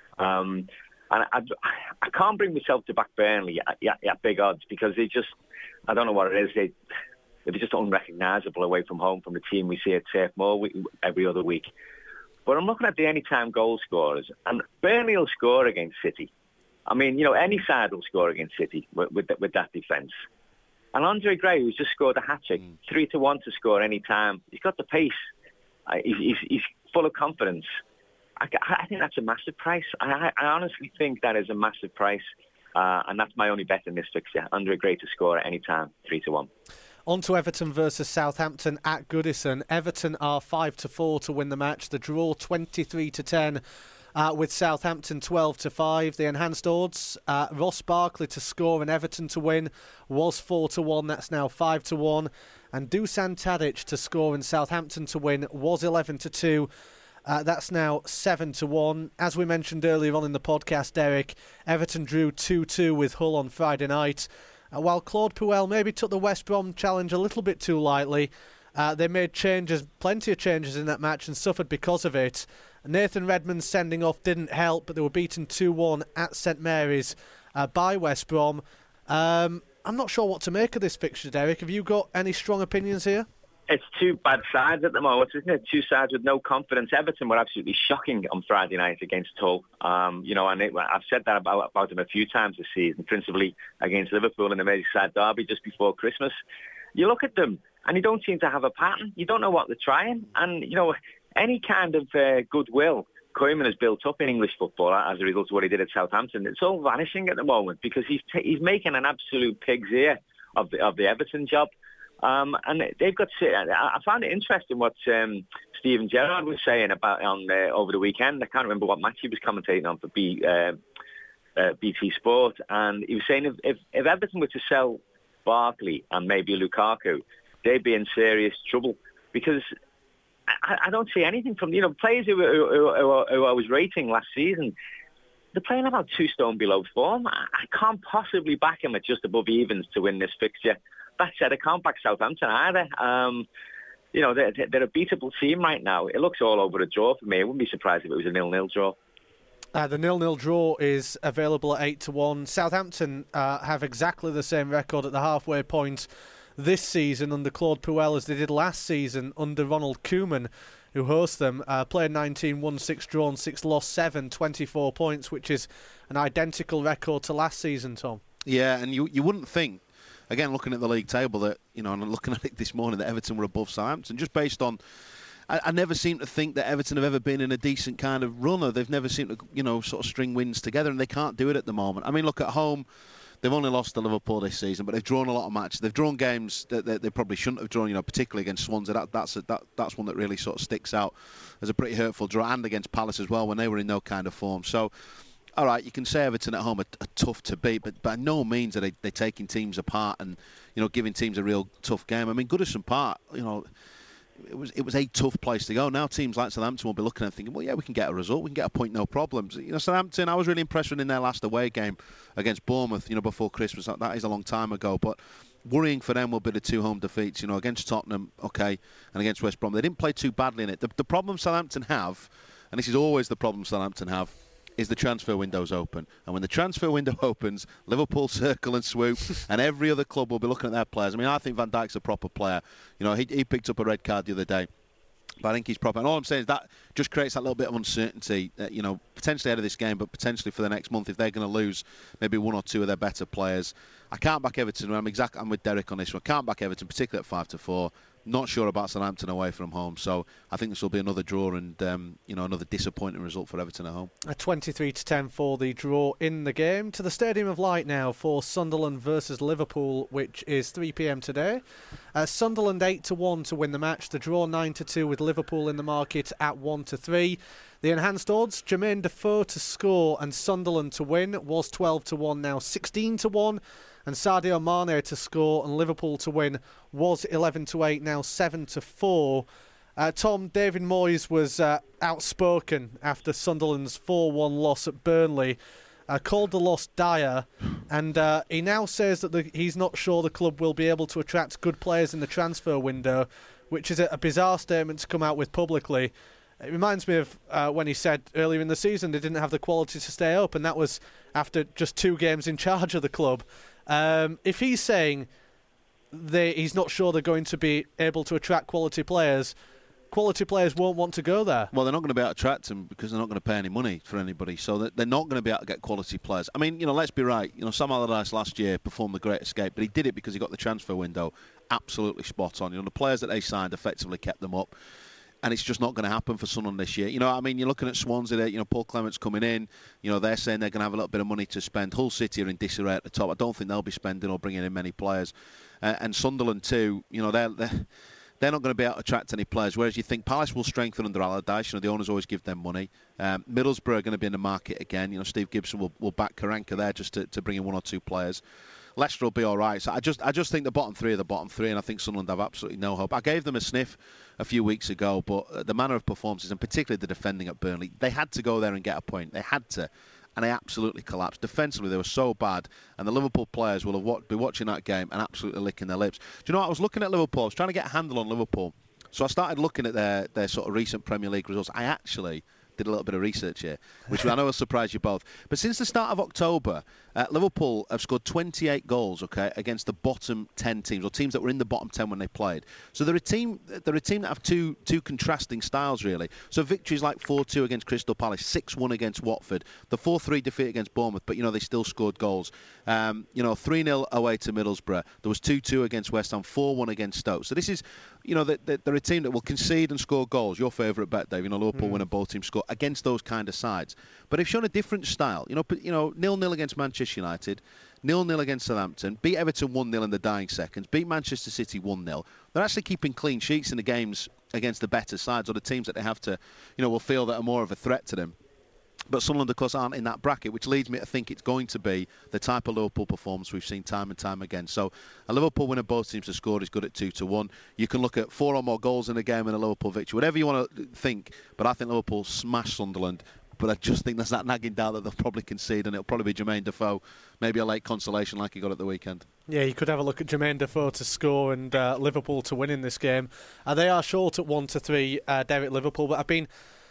Um, and I, I can't bring myself to back Burnley at, at, at big odds because they just, I don't know what it is, they, they're just unrecognisable away from home from the team we see at Turf Moor every other week. But I'm looking at the anytime goal scorers, and Burnley will score against City. I mean, you know, any side will score against City with, with, with that defence. And Andre Gray, who's just scored a hat-trick, mm. three to one to score any time. He's got the pace. Uh, he's, he's, he's full of confidence. I, I think that's a massive price. I, I honestly think that is a massive price. Uh, and that's my only bet in this fixture. Andre Gray to score at any time, three to one. On to Everton versus Southampton at Goodison. Everton are five to four to win the match. The draw twenty-three to ten. Uh, with Southampton twelve to five. The enhanced odds, uh, Ross Barkley to score and Everton to win was four to one. That's now five to one. And Dusan Tadic to score and Southampton to win was eleven to two. Uh, that's now seven to one. As we mentioned earlier on in the podcast, Derek, Everton drew two two with Hull on Friday night. Uh, while Claude Puel maybe took the West Brom challenge a little bit too lightly, uh, they made changes, plenty of changes in that match and suffered because of it. Nathan Redmond's sending off didn't help, but they were beaten two one at St Mary's uh, by West Brom. Um, I'm not sure what to make of this fixture, Derek. Have you got any strong opinions here? It's two bad sides at the moment, isn't it? Two sides with no confidence. Everton were absolutely shocking on Friday night against Hull. Um, you know, and it, I've said that about, about them a few times this season, principally against Liverpool in the Merseyside derby just before Christmas. You look at them, and you don't seem to have a pattern. You don't know what they're trying. And, you know, any kind of uh, goodwill Koeman has built up in English football as a result of what he did at Southampton, it's all vanishing at the moment because he's t- he's making an absolute pig's ear of the of the Everton job. Um, and they've got. To, I found it interesting what um, Steven Gerrard was saying about on uh, over the weekend. I can't remember what match he was commentating on for B, uh, uh, B T Sport, and he was saying if, if if Everton were to sell Barkley and maybe Lukaku, they'd be in serious trouble because I, I don't see anything from, you know, players who, who, who, who I was rating last season. They're playing about two stone below form. I, I can't possibly back him at just above evens to win this fixture. That said, I can't back Southampton either. Um, you know, they're, they're a beatable team right now. It looks all over a draw for me. I wouldn't be surprised if it was a nil-nil draw. Uh, the nil-nil draw is available at eight to one. Southampton uh, have exactly the same record at the halfway point this season under Claude Puel as they did last season under Ronald Koeman. who host them. Uh, played nineteen, won six, drawn six, lost seven, twenty-four points, which is an identical record to last season, Tom. Yeah, and you you wouldn't think, again, looking at the league table, that, you know, and looking at it this morning, that Everton were above Southampton, just based on, I, I never seem to think that Everton have ever been in a decent kind of runner. They've never seemed to, you know, sort of string wins together, and they can't do it at the moment. I mean, look, at home, they've only lost to Liverpool this season, but they've drawn a lot of matches. They've drawn games that they, they probably shouldn't have drawn, you know, particularly against Swansea. That, that's a, that, that's one that really sort of sticks out as a pretty hurtful draw, and against Palace as well, when they were in no kind of form. So, all right, you can say Everton at home are, are tough to beat, but by no means are they they're taking teams apart and, you know, giving teams a real tough game. I mean, Goodison Park, you know, it was it was a tough place to go. Now teams like Southampton will be looking at it thinking, well, yeah, we can get a result, we can get a point, no problems. You know, Southampton, I was really impressed with in their last away game against Bournemouth, you know, before Christmas. That is a long time ago, but worrying for them will be the two home defeats, you know, against Tottenham, okay, and against West Brom. They didn't play too badly in it. The, the problem Southampton have, and this is always the problem Southampton have, is the transfer window's open. And when the transfer window opens, Liverpool circle and swoop, and every other club will be looking at their players. I mean, I think Van Dijk's a proper player. You know, he, he picked up a red card the other day, but I think he's proper. And all I'm saying is that just creates that little bit of uncertainty, uh, you know, potentially out of this game, but potentially for the next month if they're going to lose maybe one or two of their better players. I can't back Everton. I'm exact. I'm with Derek on this one. I can't back Everton, particularly at five to four. Not sure about Southampton away from home, so I think this will be another draw and um, you know, another disappointing result for Everton at home. A twenty-three to ten for the draw in the game. To the Stadium of Light now for Sunderland versus Liverpool, which is three p m today. Uh, Sunderland eight to one to win the match. The draw nine to two with Liverpool in the market at one to three. The enhanced odds: Jermaine Defoe to score and Sunderland to win was twelve to one, now sixteen to one. And Sadio Mane to score and Liverpool to win was eleven to eight, now seven to four. Uh, Tom, David Moyes was uh, outspoken after Sunderland's four one loss at Burnley, uh, called the loss dire, and uh, he now says that the, he's not sure the club will be able to attract good players in the transfer window, which is a, a bizarre statement to come out with publicly. It reminds me of uh, when he said earlier in the season they didn't have the quality to stay up, and that was after just two games in charge of the club. Um, if he's saying they, he's not sure they're going to be able to attract quality players, quality players won't want to go there. Well, they're not going to be able to attract them because they're not going to pay any money for anybody, so they're not going to be able to get quality players. I mean, you know, let's be right. You know, Sam Allardyce last year performed the Great Escape, but he did it because he got the transfer window absolutely spot on. You know, the players that they signed effectively kept them up. And it's just not going to happen for Sunderland this year. You know, I mean, you're looking at Swansea there, you know, Paul Clement's coming in. You know, they're saying they're going to have a little bit of money to spend. Hull City are in disarray at the top. I don't think they'll be spending or bringing in many players. Uh, and Sunderland too, you know, they're, they're, they're not going to be able to attract any players. Whereas you think Palace will strengthen under Allardyce. You know, the owners always give them money. Um, Middlesbrough are going to be in the market again. You know, Steve Gibson will, will back Karanka there just to, to bring in one or two players. Leicester will be all right. So I just I just think the bottom three are the bottom three, and I think Sunderland have absolutely no hope. I gave them a sniff a few weeks ago, but the manner of performances, and particularly the defending at Burnley, they had to go there and get a point. They had to, and they absolutely collapsed. Defensively, they were so bad, and the Liverpool players will have wa- be watching that game and absolutely licking their lips. Do you know what? I was looking at Liverpool. I was trying to get a handle on Liverpool. So I started looking at their, their sort of recent Premier League results. I actually did a little bit of research here, which I know will surprise you both. But since the start of October, uh, Liverpool have scored twenty-eight goals, okay, against the bottom ten teams, or teams that were in the bottom ten when they played. So they're a team. They're a team that have two two contrasting styles, really. So victories like four two against Crystal Palace, six one against Watford, the four three defeat against Bournemouth, but you know they still scored goals. Um, you know, three nil away to Middlesbrough. There was two two against West Ham, four one against Stoke. So this is, you know, they're, they're a team that will concede and score goals. Your favourite bet, Dave. You know, Liverpool mm. win and both teams score against those kind of sides. But they've shown a different style. You know, you know, nil nil against Manchester United, nil nil against Southampton, beat Everton one nil in the dying seconds, beat Manchester City one nil. They're actually keeping clean sheets in the games against the better sides, or the teams that they have to, you know, will feel that are more of a threat to them. But Sunderland, of course, aren't in that bracket, which leads me to think it's going to be the type of Liverpool performance we've seen time and time again. So a Liverpool winner both teams have scored is good at two to one. You can look at four or more goals in a game in a Liverpool victory, whatever you want to think. But I think Liverpool smashed Sunderland. But I just think there's that nagging doubt that they'll probably concede, and it'll probably be Jermaine Defoe, maybe a late consolation like he got at the weekend. Yeah, you could have a look at Jermaine Defoe to score and uh, Liverpool to win in this game. Uh, they are short at one to three, uh, Derek Liverpool, but I've been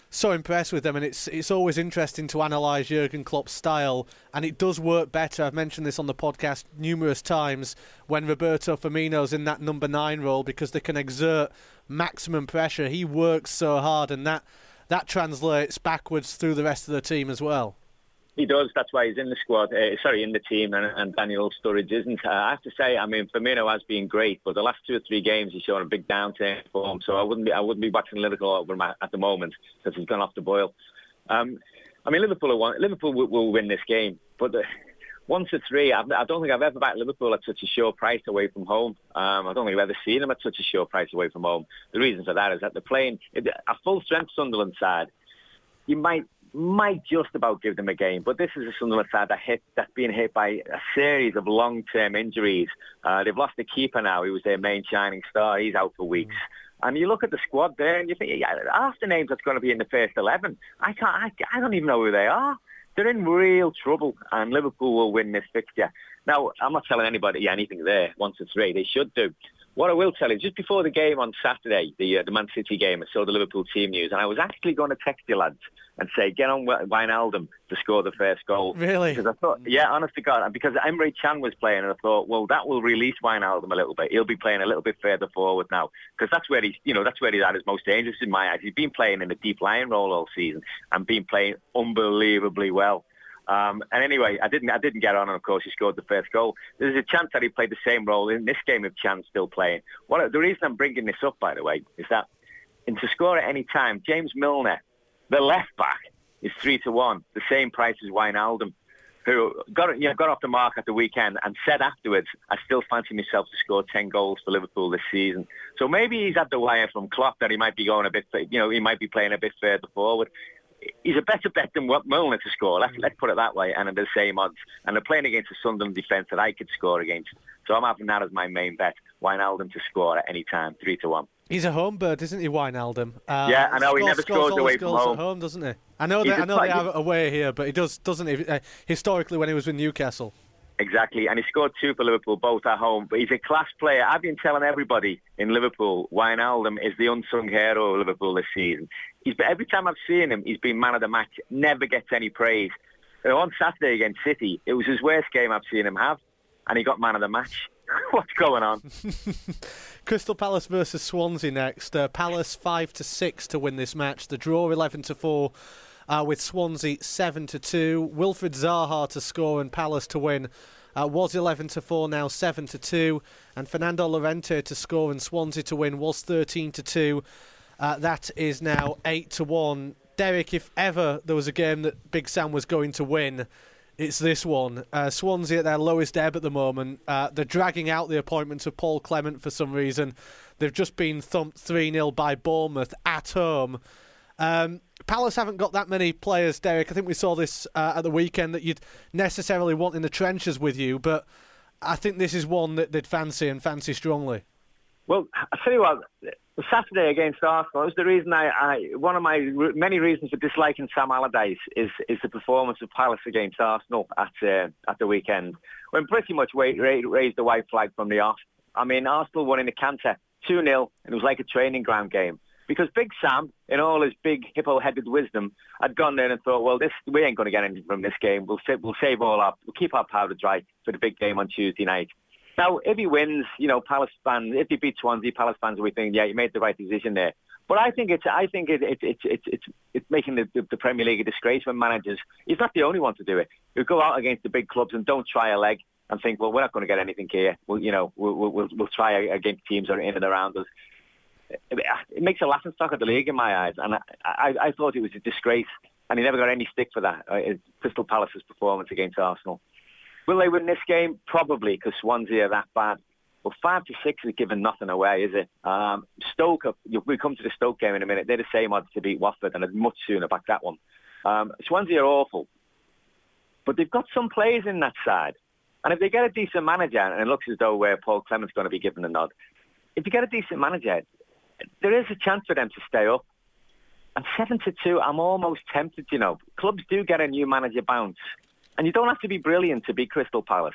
so impressed with them, and it's it's always interesting to analyse Jurgen Klopp's style, and it does work better. I've mentioned this on the podcast numerous times when Roberto Firmino's in that number nine role, because they can exert maximum pressure. He works so hard, and that that translates backwards through the rest of the team as well. He does. That's why he's in the squad. Uh, sorry, in the team, and, and Daniel Sturridge isn't. Uh, I have to say, I mean, Firmino has been great, but the last two or three games he's shown a big downturn in form. So I wouldn't be, I wouldn't be watching Liverpool over him at the moment because he's gone off the boil. Um, I mean, Liverpool will, Liverpool will, will win this game, but the, one to three, I've, I don't think I've ever backed Liverpool at such a sure price away from home. Um, I don't think I've ever seen them at such a sure price away from home. The reason for that is that they're playing a full strength Sunderland side. You might. might just about give them a game, but this is a Sunderland side that hit, that's been hit by a series of long-term injuries. Uh, they've lost the keeper now. He was their main shining star. He's out for weeks. And you look at the squad there, and you think, yeah, half the names that's going to be in the first eleven, I can't, I, I don't even know who they are. They're in real trouble, and Liverpool will win this fixture. Now, I'm not telling anybody anything there, one to three. They should do. What I will tell you, just before the game on Saturday, the uh, the Man City game, I saw the Liverpool team news, and I was actually going to text you lads and say, get on Wijnaldum to score the first goal. Really? Because I thought, yeah, honest to God, because Emre Can was playing, and I thought, well, that will release Wijnaldum a little bit. He'll be playing a little bit further forward now, because that's where he's, you know, that's where he's at his most dangerous in my eyes. He's been playing in the deep lying role all season and been playing unbelievably well. Um, and anyway, I didn't I didn't get on, and of course he scored the first goal. There's a chance that he played the same role in this game if Chan's still playing. What, the reason I'm bringing this up, by the way, is that in to score at any time, James Milner, the left back, is three to one, the same price as Wijnaldum, who got you know, got off the mark at the weekend and said afterwards, I still fancy myself to score ten goals for Liverpool this season. So maybe he's at the wire from Klopp that he might be going a bit, you know, he might be playing a bit further forward. He's a better bet than Milner to score. Let's, let's put it that way. And at the same odds. And they're playing against a Sunderland defence that I could score against. So I'm having that as my main bet. Wijnaldum to score at any time, three to one. He's a home bird, isn't he, Wijnaldum? Uh, yeah, I know. Scores, he never scores scores away his from goals home. At home, doesn't he? I know. That, I know they are away here, but he does, doesn't he? Uh, historically, when he was with Newcastle. Exactly, and he scored two for Liverpool, both at home. But he's a class player. I've been telling everybody in Liverpool, Wijnaldum is the unsung hero of Liverpool this season. He's every time I've seen him, he's been man of the match. Never gets any praise. You know, on Saturday against City, it was his worst game I've seen him have, and he got man of the match. What's going on? Crystal Palace versus Swansea next. Uh, Palace five to six to win this match. The draw eleven to four. Uh, with Swansea seven to two. Wilfried Zaha to score and Palace to win. Uh, was eleven to four, now seven to two. And Fernando Llorente to score and Swansea to win was thirteen to two. Uh, that is now eight to one. Derek, if ever there was a game that Big Sam was going to win, it's this one. Uh, Swansea at their lowest ebb at the moment. Uh, they're dragging out the appointment of Paul Clement for some reason. They've just been thumped three nil by Bournemouth at home. Um, Palace haven't got that many players, Derek. I think we saw this uh, at the weekend that you'd necessarily want in the trenches with you, but I think this is one that they'd fancy and fancy strongly. Well, I tell you what, Saturday against Arsenal was the reason I, I one of my re- many reasons for disliking Sam Allardyce is is the performance of Palace against Arsenal at uh, at the weekend, when pretty much ra- ra- raised the white flag from the off. I mean, Arsenal won in the canter two nil, and it was like a training ground game. Because Big Sam, in all his big hippo-headed wisdom, had gone there and thought, well, this we ain't going to get anything from this game. We'll save, we'll save all our, we'll keep our powder dry for the big game on Tuesday night. Now, if he wins, you know, Palace fans, if he beats Swansea, Palace fans will be thinking, yeah, you made the right decision there. But I think it's, I think it, it, it, it, it's, it's making the, the Premier League a disgrace when managers. He's not the only one to do it. You go out against the big clubs and don't try a leg and think, well, we're not going to get anything here. Well, you know, we'll, we'll, we'll try against teams that are in and around us. It makes a laughing stock of the league in my eyes, and I, I, I thought it was a disgrace, and he never got any stick for that. Uh, Crystal Palace's performance against Arsenal. Will they win this game? Probably, because Swansea are that bad. Well, five to six is giving nothing away, is it? Um, Stoke, we come to the Stoke game in a minute. They're the same odds to beat Watford, and I'd much sooner back that one. Um, Swansea are awful, but they've got some players in that side, and if they get a decent manager, and it looks as though where Paul Clement's going to be given the nod, if you get a decent manager, there is a chance for them to stay up. And seven to two, I'm almost tempted, you know. Clubs do get a new manager bounce. And you don't have to be brilliant to beat Crystal Palace.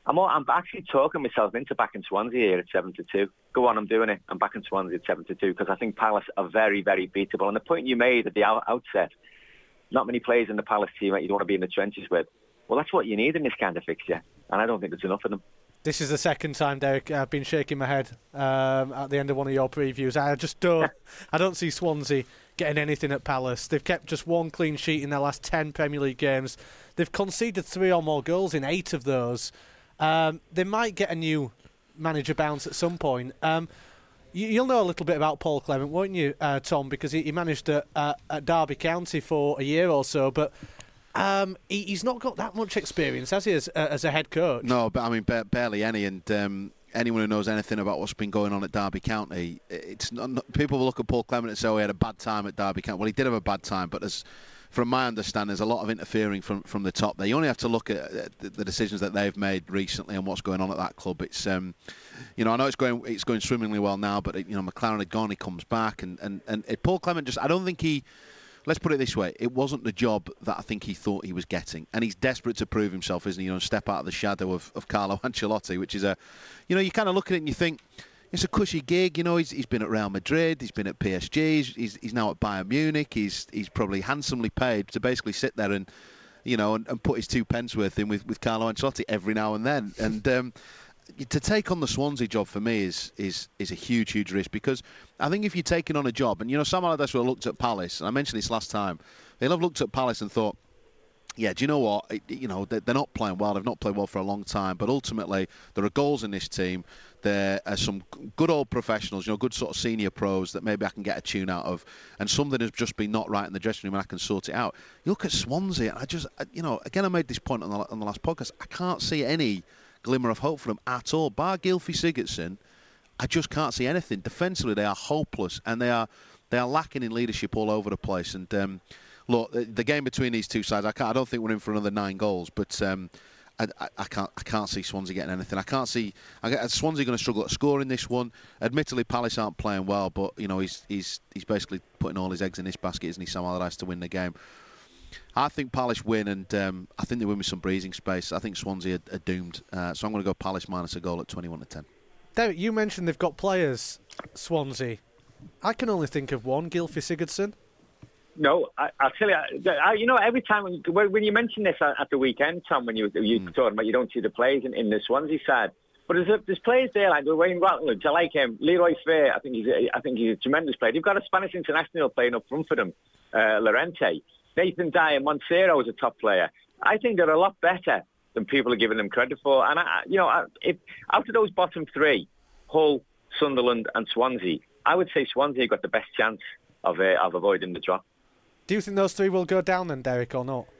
I'm, all, I'm actually talking myself into backing Swansea here at seven to two. Go on, I'm doing it. I'm backing Swansea at seven to two because I think Palace are very, very beatable. And the point you made at the out- outset, not many players in the Palace team that you don't want to be in the trenches with. Well, that's what you need in this kind of fixture, and I don't think there's enough of them. This is the second time, Derek, I've been shaking my head um, at the end of one of your previews. I just don't, I don't see Swansea getting anything at Palace. They've kept just one clean sheet in their last ten Premier League games. They've conceded three or more goals in eight of those. Um, they might get a new manager bounce at some point. Um, you, you'll know a little bit about Paul Clement, won't you, uh, Tom? Because he, he managed at, uh, at Derby County for a year or so, but um, he, he's not got that much experience, has he, as, uh, as a head coach? No, but I mean, ba- barely any. And um, anyone who knows anything about what's been going on at Derby County, it's not, not, people will look at Paul Clement and say, oh, he had a bad time at Derby County. Well, he did have a bad time, but as from my understanding, there's a lot of interfering from, from the top there. You only have to look at the, the decisions that they've made recently and what's going on at that club. It's, um, you know, I know it's going it's going swimmingly well now, but, you know, McLaren had gone, he comes back. And, and, and it, Paul Clement just, I don't think he, let's put it this way, it wasn't the job that I think he thought he was getting. And he's desperate to prove himself, isn't he? You know, step out of the shadow of, of Carlo Ancelotti, which is a, you know, you kind of look at it and you think, it's a cushy gig, you know. He's he's been at Real Madrid, he's been at P S G, he's he's now at Bayern Munich. He's he's probably handsomely paid to basically sit there and, you know, and, and put his two pence worth in with, with Carlo Ancelotti every now and then. And um, to take on the Swansea job for me is is is a huge huge risk, because I think if you're taking on a job, and you know, Sam Allardyce will have looked at Palace, and I mentioned this last time, they'll have looked at Palace and thought, yeah, do you know what? It, you know, they're, they're not playing well. They've not played well for a long time. But ultimately, there are goals in this team. There are some good old professionals, you know, good sort of senior pros that maybe I can get a tune out of. And something has just been not right in the dressing room and I can sort it out. You look at Swansea, and I just, you know, again, I made this point on the, on the last podcast. I can't see any glimmer of hope for them at all. Bar Gylfi Sigurdsson, I just can't see anything. Defensively, they are hopeless, and they are they are lacking in leadership all over the place. And um, look, the, the game between these two sides, I, can't, I don't think we're in for another nine goals, but um, I, I, I can't I can't see Swansea getting anything. I can't see I get, Swansea going to struggle at scoring this one. Admittedly, Palace aren't playing well, but you know he's he's he's basically putting all his eggs in this basket, isn't he, Sam Allardyce, to win the game. I think Palace win, and um, I think they win with some breathing space. I think Swansea are, are doomed, uh, so I'm going to go Palace minus a goal at twenty-one to ten. Derek, you mentioned they've got players, Swansea. I can only think of one, Gylfi Sigurdsson. No, I, I'll tell you, I, you know, every time when, when you mention this at, at the weekend, Tom, when you you mm. talking about you don't see the players in, in the Swansea side, but there's, a, there's players there like Wayne Rutledge, I like him, Leroy Fair, I think he's a, I think he's a tremendous player. You've got a Spanish international playing up front for them, uh, Llorente. Nathan Dyer, Montero is a top player. I think they're a lot better than people are giving them credit for. And, I, you know, I, if out of those bottom three, Hull, Sunderland and Swansea, I would say Swansea got the best chance of uh, of avoiding the drop. Do you think those three will go down then, Derek, or not?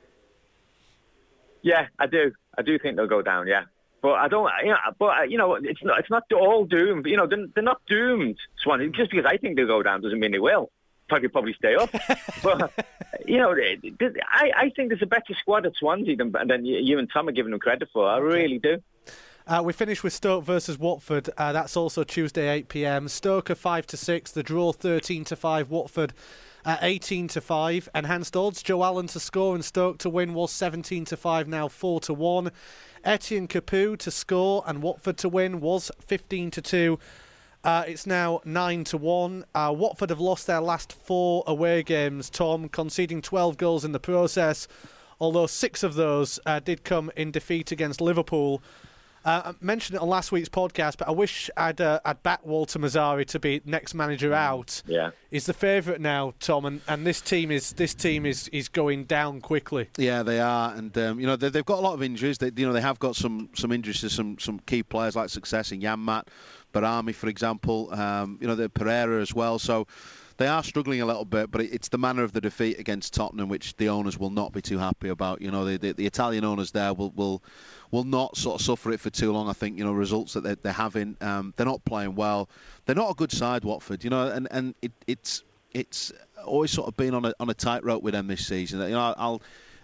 Yeah, I do. I do think they'll go down, yeah. But I don't, you know, but, you know, it's not, it's not all doomed. You know, they're, they're not doomed, Swansea. Just because I think they'll go down doesn't mean they will. Probably probably stay up. But, you know, I, I think there's a better squad at Swansea than, than you and Tom are giving them credit for. I really do. Uh, we finish with Stoke versus Watford. Uh, that's also Tuesday, eight p m. Stoke are five to six. The draw thirteen to five. Watford uh, eighteen to five. Enhanced odds. Joe Allen to score and Stoke to win was seventeen to five. Now four to one. Etienne Capoue to score and Watford to win was fifteen to two. Uh, it's now nine to one. Uh, Watford have lost their last four away games, Tom, conceding twelve goals in the process, although six of those uh, did come in defeat against Liverpool. Uh, I mentioned it on last week's podcast, but I wish I'd uh, I'd backed Walter Mazzarri to be next manager out. Yeah, he's the favourite now, Tom, and, and this team is this team is, is going down quickly. Yeah, they are, and um, you know they, they've got a lot of injuries. They, you know they have got some some injuries to some some key players like Success in Janmat, Barami, for example. Um, you know the Pereira as well. So they are struggling a little bit, but it's the manner of the defeat against Tottenham which the owners will not be too happy about. You know the the, the Italian owners there will will. will not sort of suffer it for too long. I think, you know, results that they're, they're having, um, they're not playing well. They're not a good side, Watford, you know, and, and it, it's it's always sort of been on a on a tightrope with them this season. You know, I'll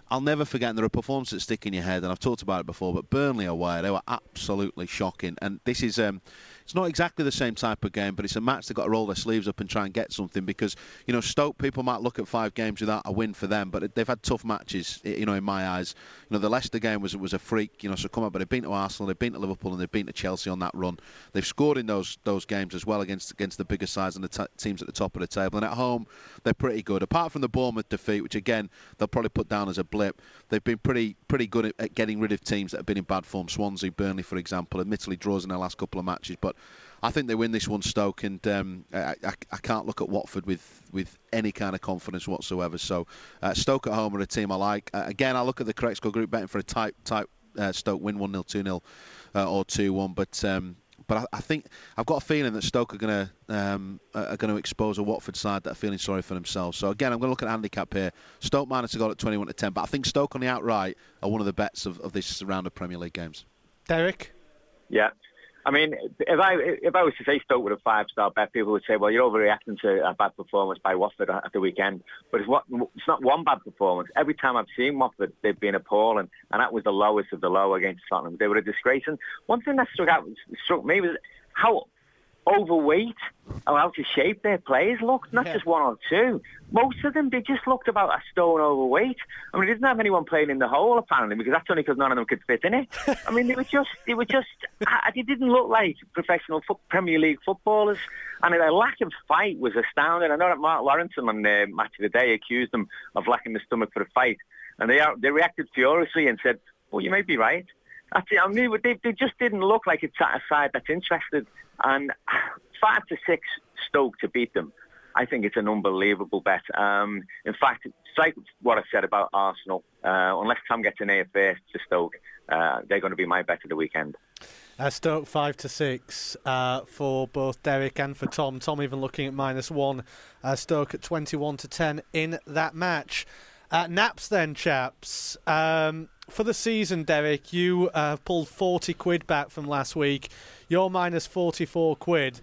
I'll never forget, and there are performances that stick in your head, and I've talked about it before, but Burnley away, they were absolutely shocking. And this is, um, it's not exactly the same type of game, but it's a match they've got to roll their sleeves up and try and get something, because, you know, Stoke, people might look at five games without a win for them, but they've had tough matches, you know, in my eyes. You know, the Leicester game was was a freak, you know, so come on, but they've been to Arsenal, they've been to Liverpool, and they've been to Chelsea on that run. They've scored in those those games as well against against the bigger sides and the t- teams at the top of the table. And at home, they're pretty good. Apart from the Bournemouth defeat, which again they'll probably put down as a blip, they've been pretty pretty good at, at getting rid of teams that have been in bad form. Swansea, Burnley, for example, admittedly draws in their last couple of matches, but I think they win this one, Stoke, and um, I, I, I can't look at Watford with, with any kind of confidence whatsoever. So uh, Stoke at home are a team I like. Uh, again, I look at the correct score group betting for a tight tight uh, Stoke win one nil, two nil, uh, or two one, but. Um, But I, I think I've got a feeling that Stoke are going to um, are going to expose a Watford side that are feeling sorry for themselves. So again, I'm going to look at a handicap here. Stoke minus a goal at twenty-one to ten, but I think Stoke on the outright are one of the bets of, of this round of Premier League games. Derek? Yeah. I mean, if I if I was to say Stoke with a five-star bet, people would say, well, you're overreacting to a bad performance by Watford at the weekend. But it's, what, it's not one bad performance. Every time I've seen Watford, they've been appalling, and that was the lowest of the low against Tottenham. They were a disgrace. And one thing that struck out, struck me was how overweight or out of shape their players looked, not yeah. just one or two. Most of them, they just looked about a stone overweight. I mean, they didn't have anyone playing in the hole, apparently, because that's only because none of them could fit in it. I mean, they were just, they were just, they didn't look like professional fo- Premier League footballers. And their lack of fight was astounding. I know that Mark Lawrence on the uh, Match of the Day accused them of lacking the stomach for a fight. And they are, they reacted furiously and said, well, you may be right. That's it. I mean, they, they just didn't look like it's a side that's interested. And five to six Stoke to beat them, I think it's an unbelievable bet. Um, in fact, it's like what I said about Arsenal. Uh, unless Tom gets an A F A to Stoke, uh, they're going to be my bet of the weekend. Uh, Stoke five to six uh, for both Derek and for Tom. Tom even looking at minus one. Uh, Stoke at twenty-one to ten in that match. Uh, Naps then, chaps. Um, for the season, Derek, you uh, pulled forty quid back from last week. You're minus forty-four quid.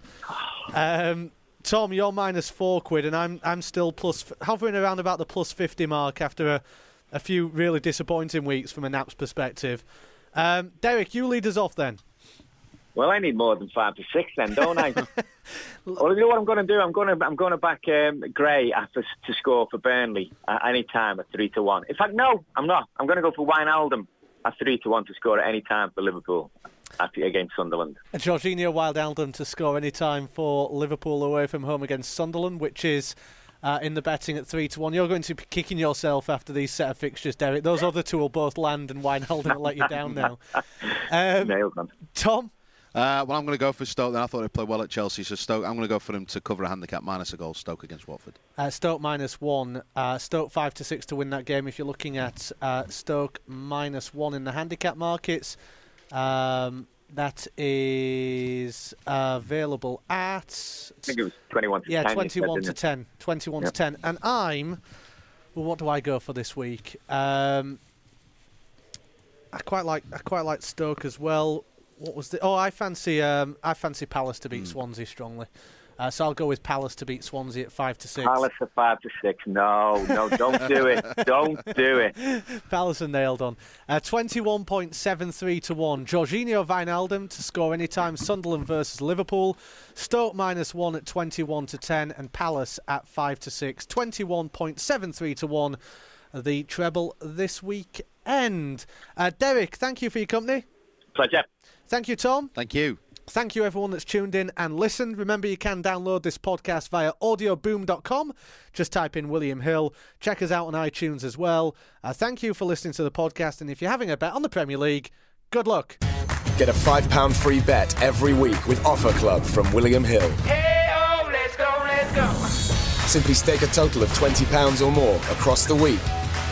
Um, Tom, you're minus four quid, and I'm I'm still plus hovering around about the plus fifty mark after a, a few really disappointing weeks from a Naps perspective. Um, Derek, you lead us off then. Well, I need more than five to six then, don't I? Well, you know what I'm going to do? I'm going to I'm going to back um, Gray after, to score for Burnley at any time at three to one. In fact, no, I'm not. I'm going to go for Wijnaldum at three to one to score at any time for Liverpool at, against Sunderland. And Jorginho Wijnaldum to score any time for Liverpool away from home against Sunderland, which is uh, in the betting at three to one. You're going to be kicking yourself after these set of fixtures, Derek. Those other two will both land, and Wijnaldum will let you down now. Um, Nailed on. Tom. Uh, well, I'm going to go for Stoke. Then I thought they'd play well at Chelsea, so Stoke. I'm going to go for them to cover a handicap minus a goal. Stoke against Watford. Uh, Stoke minus one. Uh, Stoke five to six to win that game. If you're looking at uh, Stoke minus one in the handicap markets, um, that is uh, available at. I think it was twenty-one to yeah, ten. twenty-one to ten. twenty-one yep. to ten. And I'm. Well, what do I go for this week? Um, I quite like. I quite like Stoke as well. What was the? Oh, I fancy. Um, I fancy Palace to beat mm. Swansea strongly. Uh, so I'll go with Palace to beat Swansea at five to six. Palace at five to six. No, no, don't do it. Don't do it. Palace are nailed on. Uh, Twenty-one point seven three to one. Jorginho Wijnaldum to score anytime. Sunderland versus Liverpool. Stoke minus one at twenty-one to ten, and Palace at five to six. Twenty-one point seven three to one. The treble this weekend. Uh, Derek, thank you for your company. Pleasure. Thank you, Tom. Thank you. Thank you, everyone that's tuned in and listened. Remember, you can download this podcast via audio boom dot com. Just type in William Hill. Check us out on iTunes as well. Uh, thank you for listening to the podcast. And if you're having a bet on the Premier League, good luck. Get a five pound free bet every week with Offer Club from William Hill. Hey-oh, let's go, let's go. Simply stake a total of twenty pounds or more across the week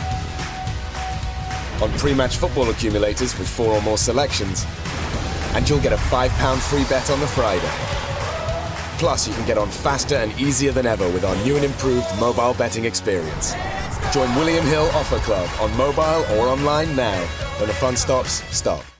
on pre-match football accumulators with four or more selections, and you'll get a five pound free bet on the Friday. Plus, you can get on faster and easier than ever with our new and improved mobile betting experience. Join William Hill Offer Club on mobile or online now. When the fun stops, stop.